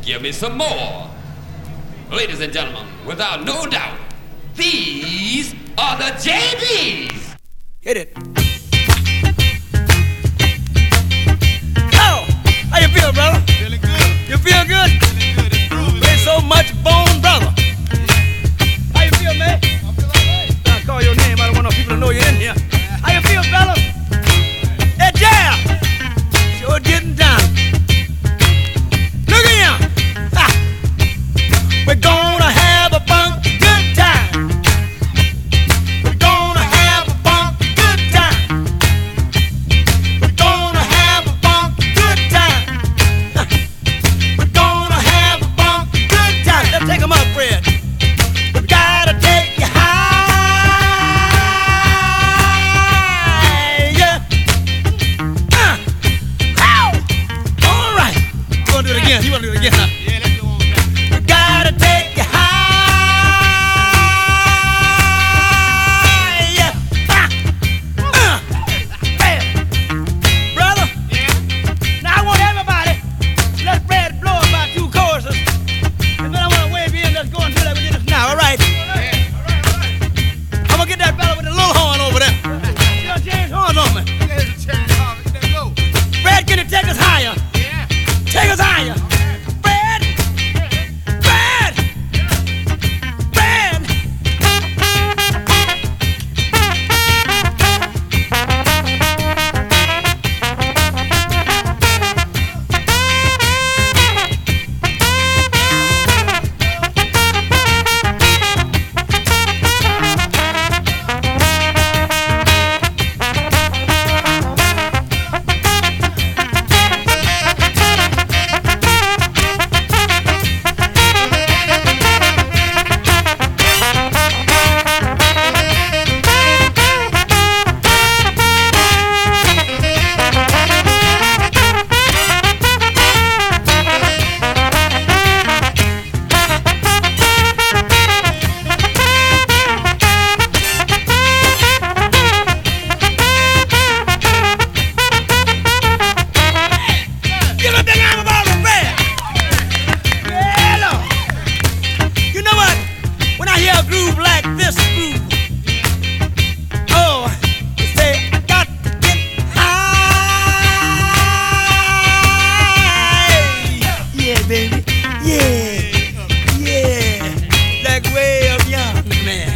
Give me some more. Ladies and gentlemen, without no doubt, these are the JBs. Hit it. Oh, how you feel, brother? Feeling good. You feel good? Feeling good. It's groovy. Play so much bone, brother. How you feel, man? I feel all right. I call your name. I don't want no people to know you're in here. How you feel, fella? Hey, Jam! Sure getting down. Look at him! Ha! We're gonna have a funky good time. We're gonna have a funky good time. We're gonna have a funky good time. Ha! We're gonna have a funky good time. Let's take 'em up, Fred. We gotta take you high, yeah. Ow! All right. You wanna do it again? You wanna do it again, huh?